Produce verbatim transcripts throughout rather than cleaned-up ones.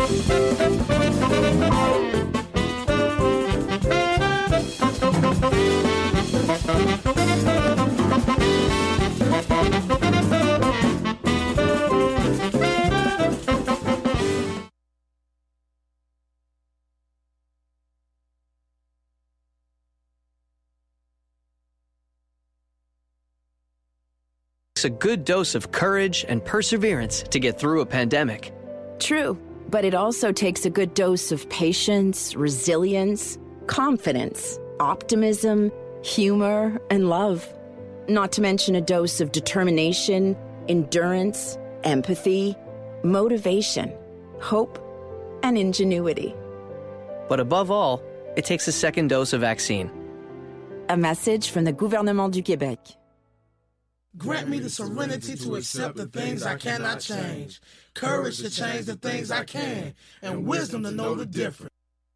A good dose of courage and perseverance to get through a pandemic. True, but it also takes a good dose of patience, resilience, confidence, optimism, humor, and love. Not to mention a dose of determination, endurance, empathy, motivation, hope, and ingenuity. But above all, it takes a second dose of vaccine. A message from the Gouvernement du Québec. Grant me the serenity to accept the things I cannot change, courage to change the things I can, and wisdom to know the difference.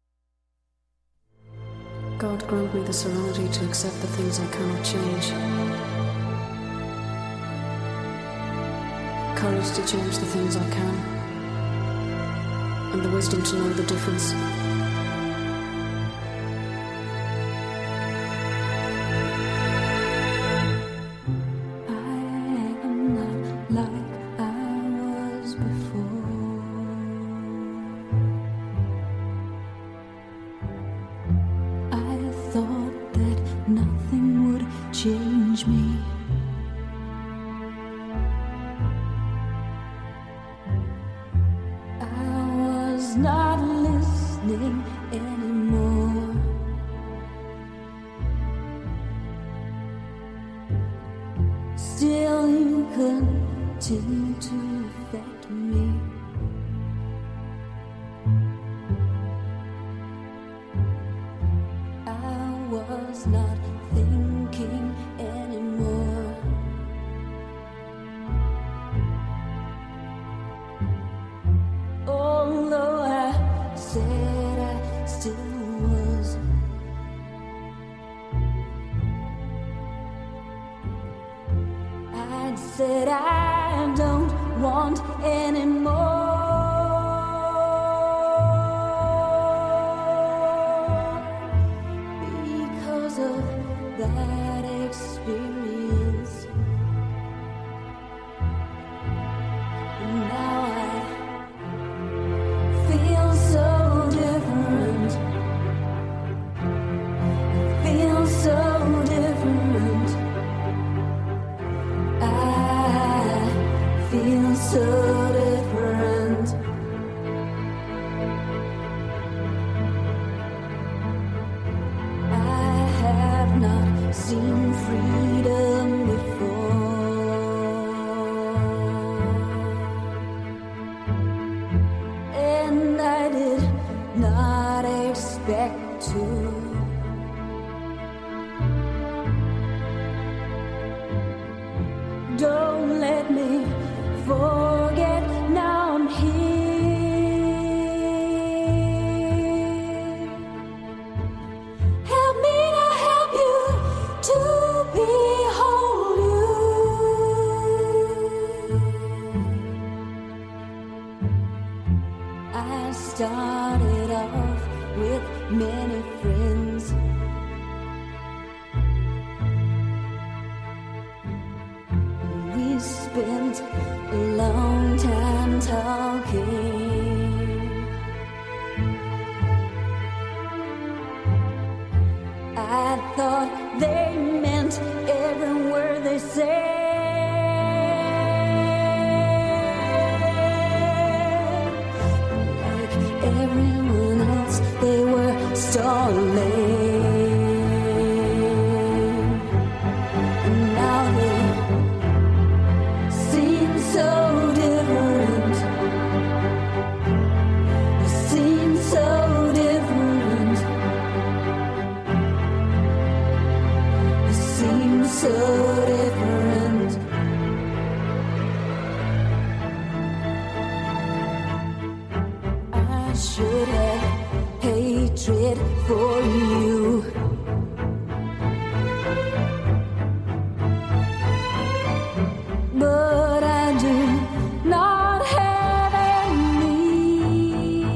God, grant me the serenity to accept the things I cannot change, courage to change the things I can, and the wisdom to know the difference. Said I don't want anymore. Because of that experience, now I feel so different. I feel so different. I feel so different. I have not seen freedom before, and I did not expect to. Don't let me forget, now I'm here. Help me to help you, to behold you. I started off with many friends. We spent a long time talking. I thought they meant every word they said. Like everyone else, they were stalling. And now they seem so different. They seem so different. They seem so different. I should have hatred for you. But I do not have any.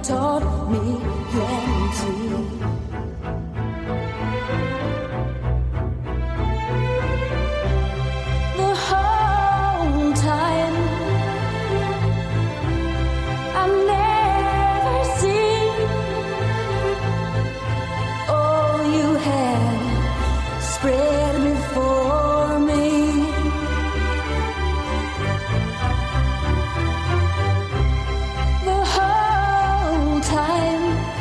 taught me plenty. The whole time I've never seen all you had spread before me. The whole time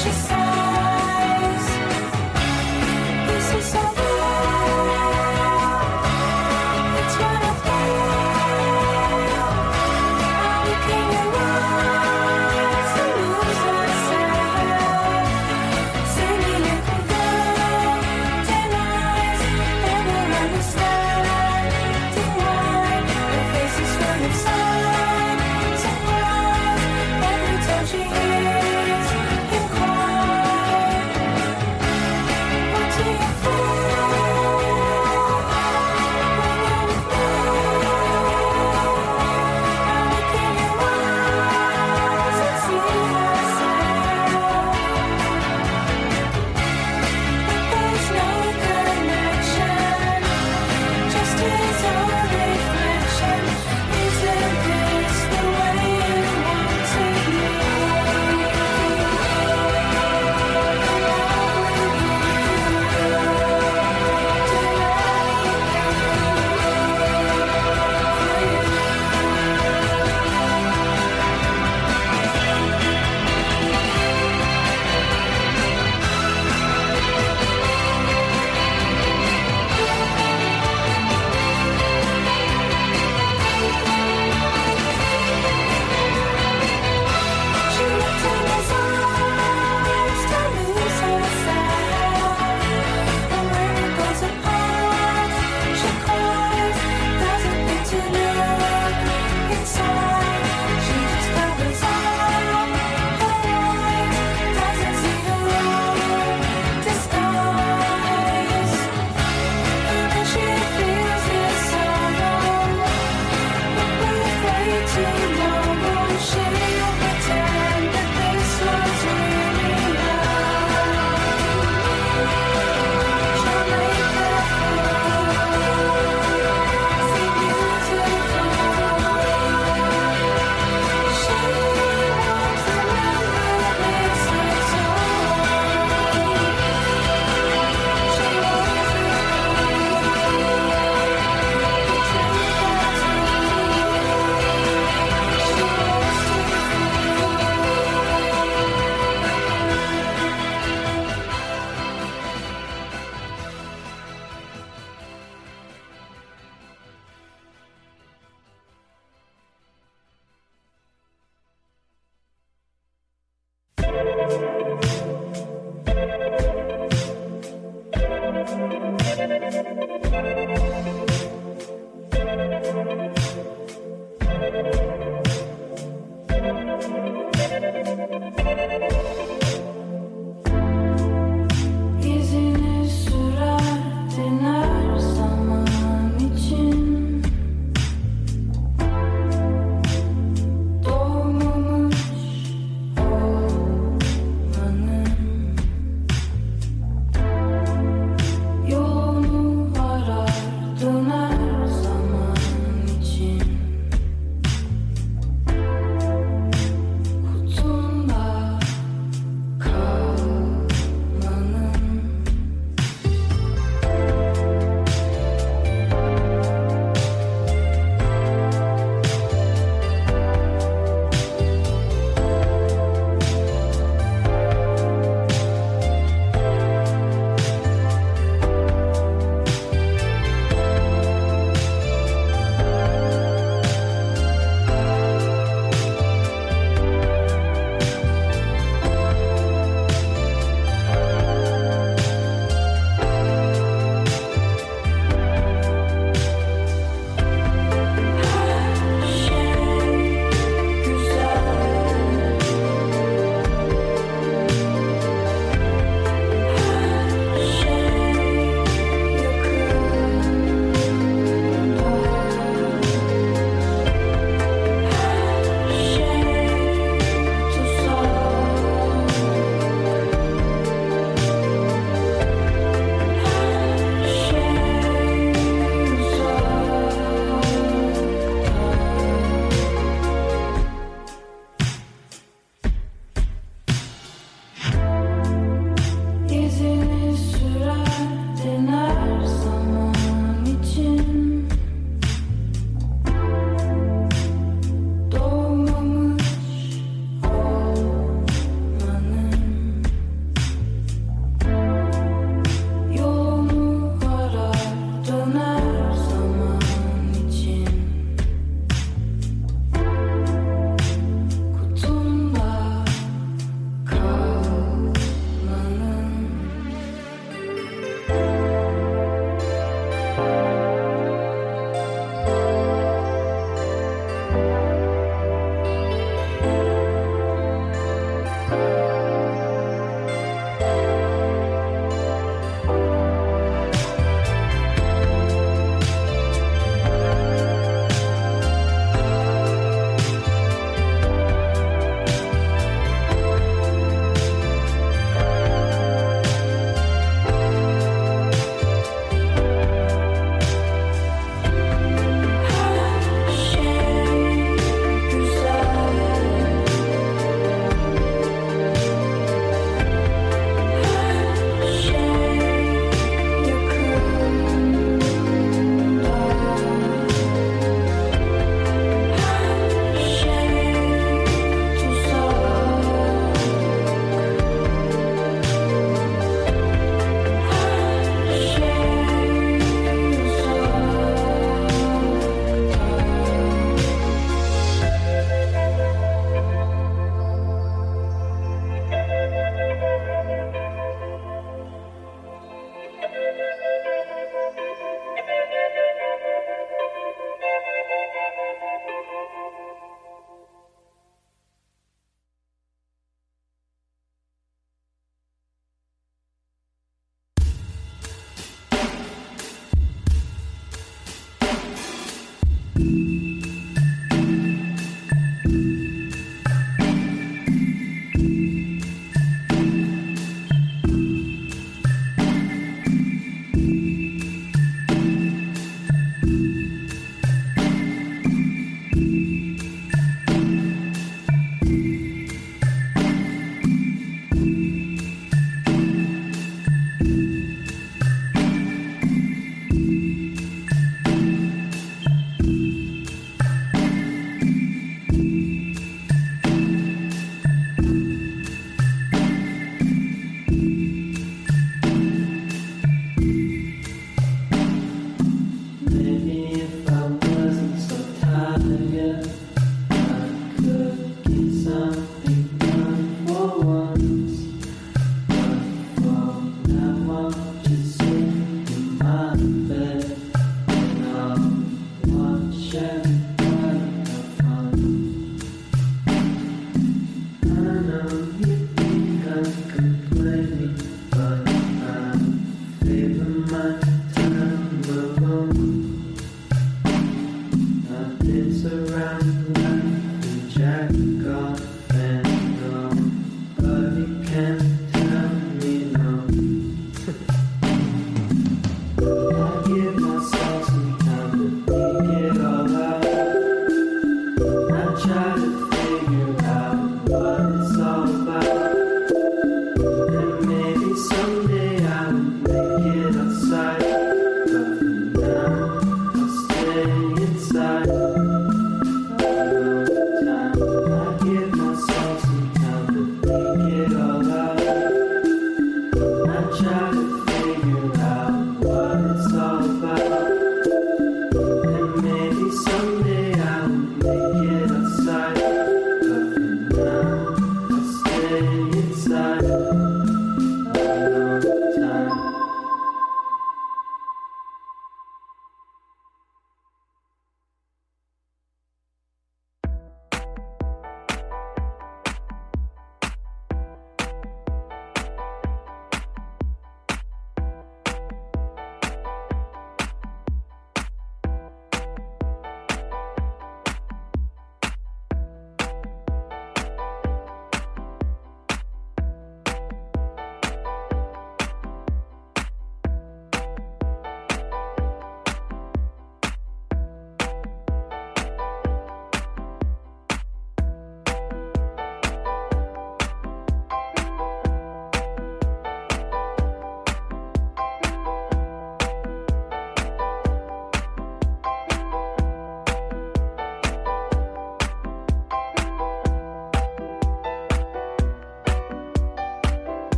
she sighs. This is so real. It's one of them. I'm looking around to lose myself. Singing it with them, ten eyes, never understanding why her face is full of sign, surprise. Every time she hears him cry.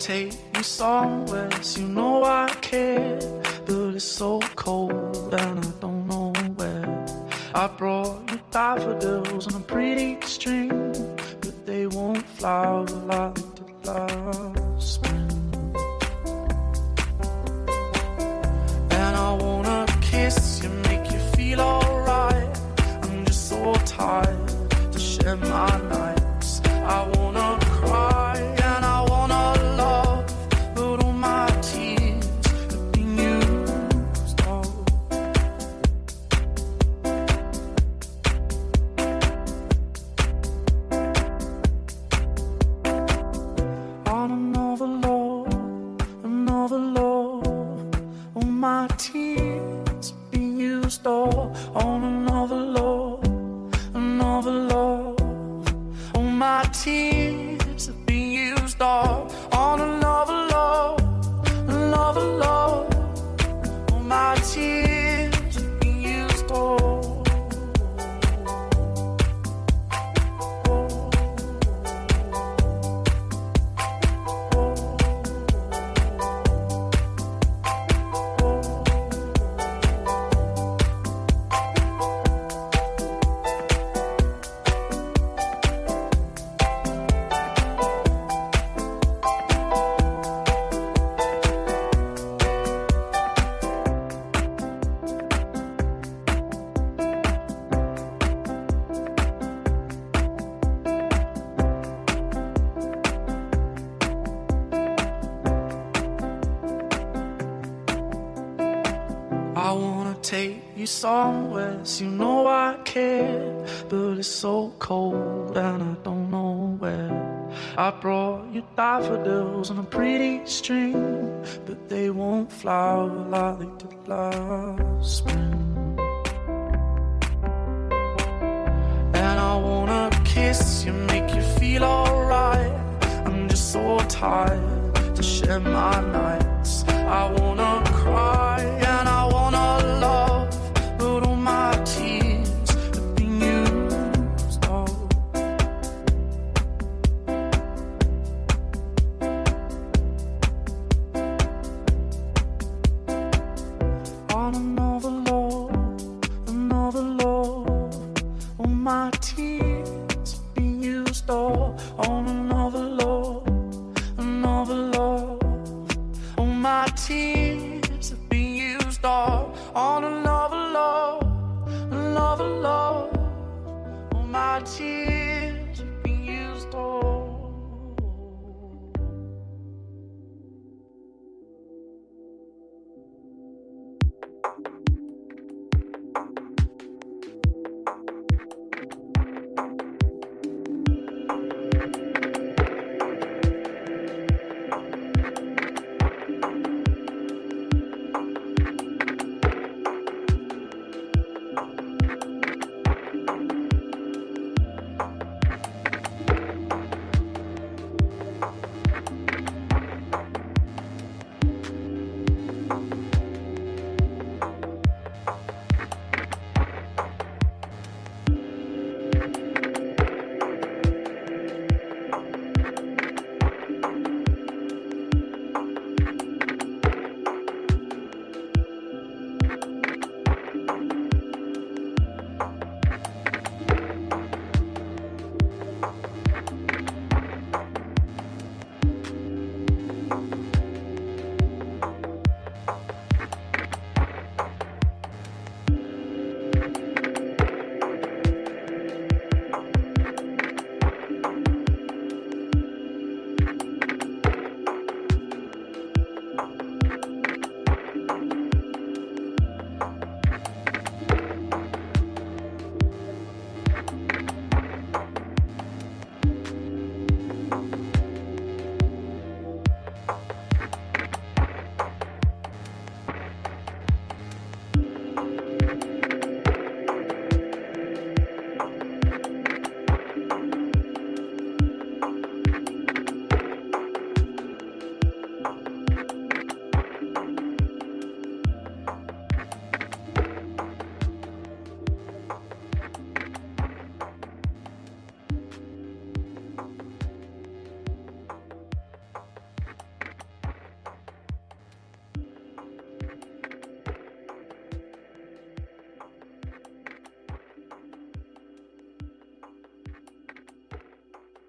take you somewhere, so you know I care, but it's so cold and I don't know where. I brought you daffodils on a pretty string, but they won't flower like they did last spring. And I wanna kiss you, make you feel alright. I'm just so tired to share my nights. I wanna cry and I wanna love, but all my tears have been used up. On another love, another love, all my tears have been used up. On another love, another love, all my tears have been used up. On another love, another love, all my tears have been used up. I wanna take you somewhere, so you know I care, but it's so cold and I don't know where. I brought you daffodils on a pretty string, but they won't flower like they did last spring. And I wanna kiss you, make you feel alright. I'm just so tired to share my nights. I wanna cry and I wanna love, but all my tears have been used up. On another love, another love, all my tears have been used up. On another love, another love, all my tears have been used up. On another love, another love, all my tears have been used up.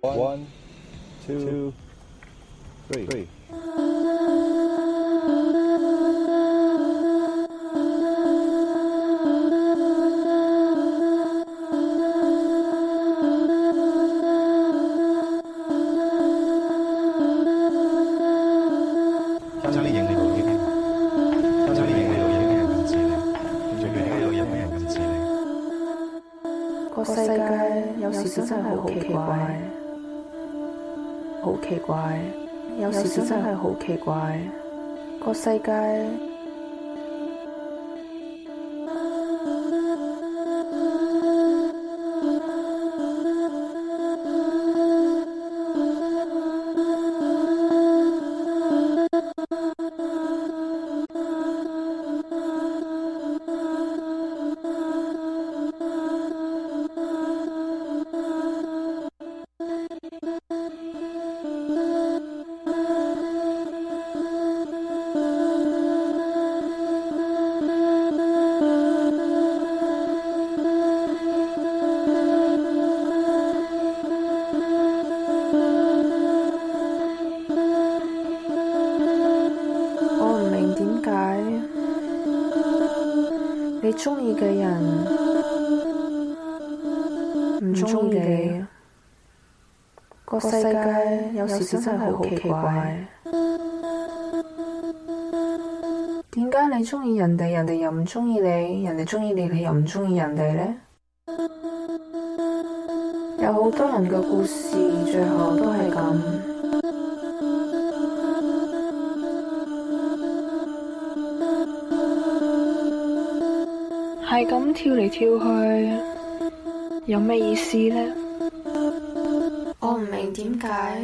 One, two, three. 將啲影你度已經，將啲影你度已經係咁似你，最緊要有人係咁似你。 個世界有時真係好奇怪，好奇怪，有時真係好奇怪。個世界你鍾意嘅人唔鍾意你，個世界有時真係好奇怪。點解你鍾意人哋，人哋又唔鍾意你；人哋鍾意你，你又唔鍾意人哋呢？有好多人嘅故事，最後都係咁。係咁跳嚟跳去，有咩意思呢？我唔明點解。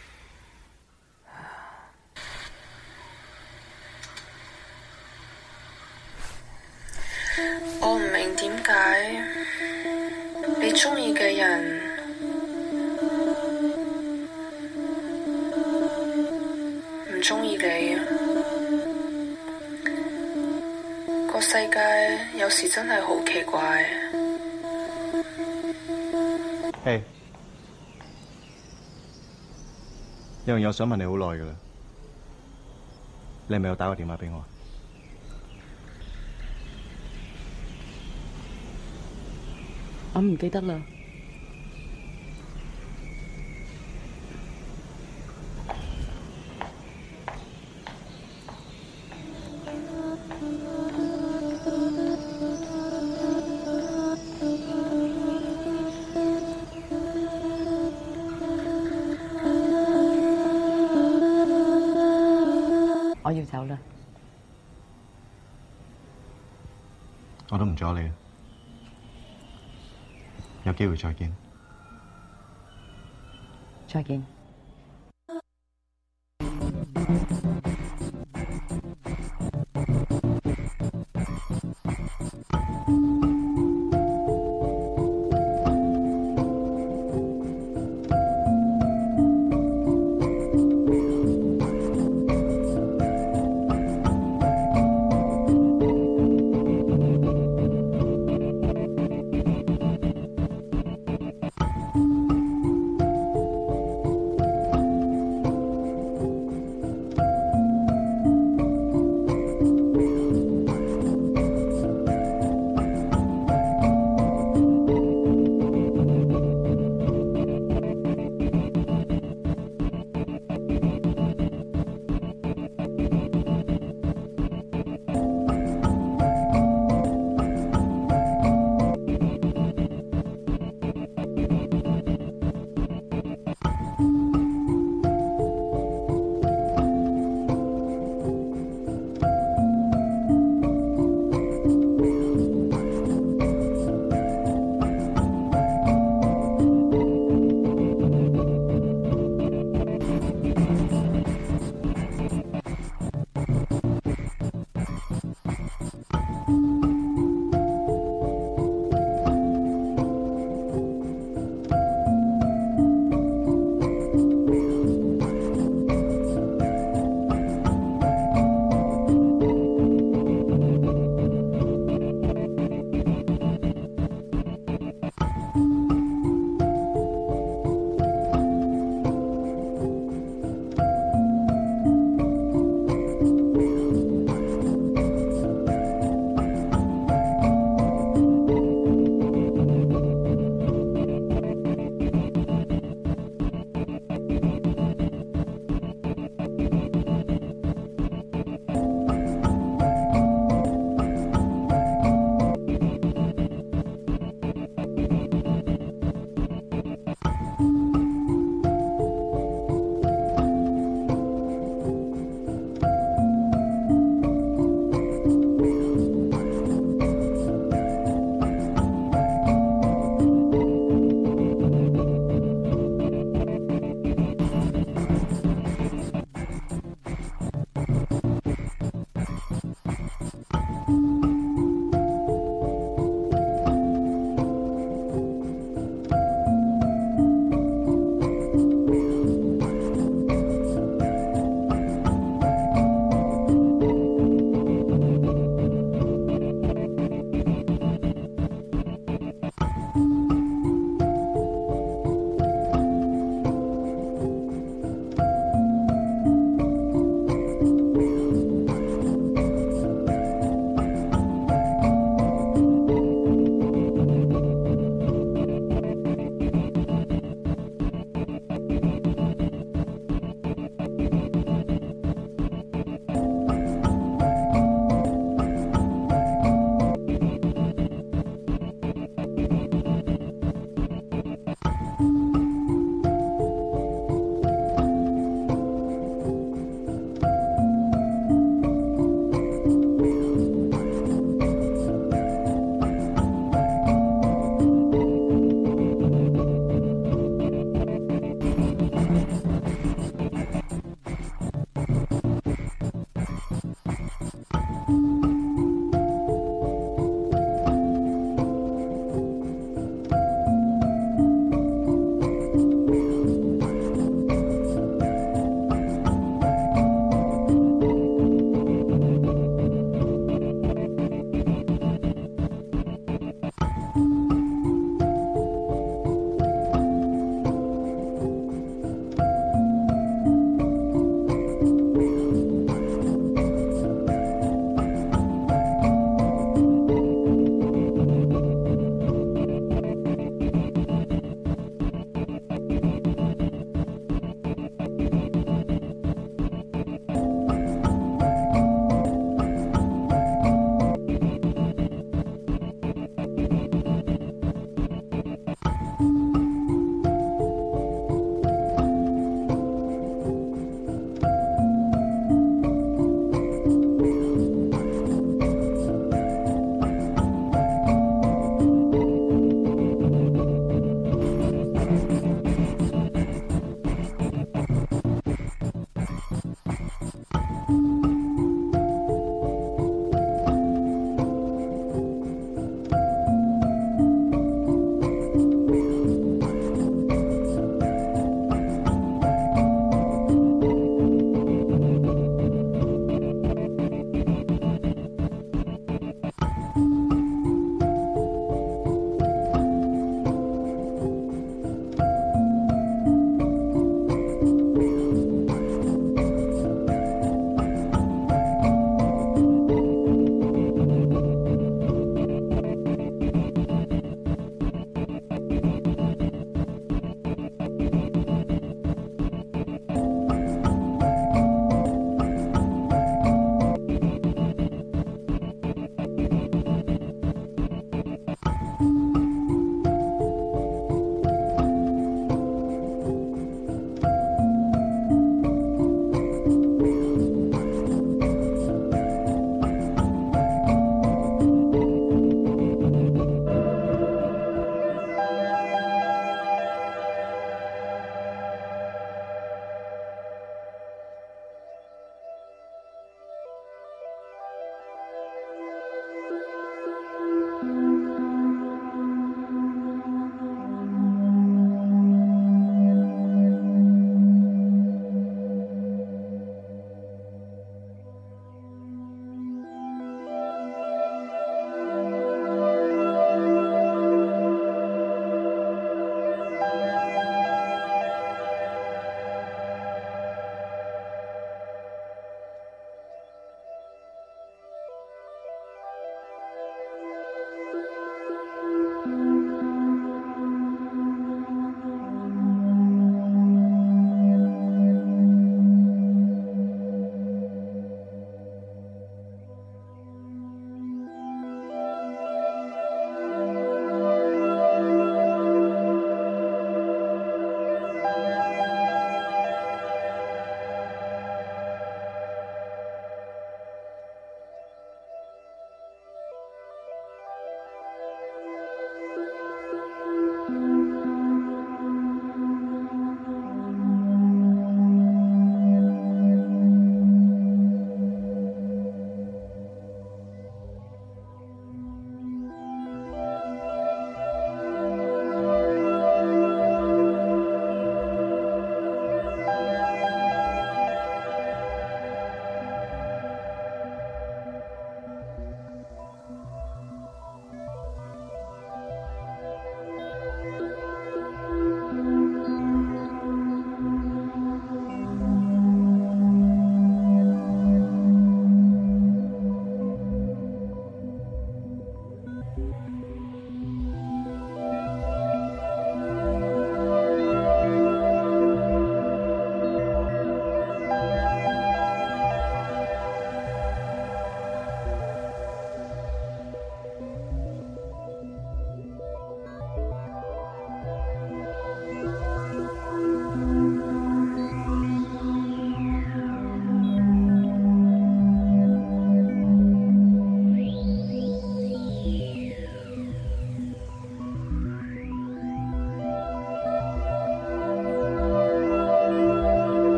我唔明點解你鍾意嘅人唔鍾意你。個世界有時真係好奇怪。 嘿，有樣嘢我想問你好耐㗎喇，你係咪有打個電話俾我？ 我唔記得啦。我要走啦。 我都唔阻你啦，有機會再見。 再見。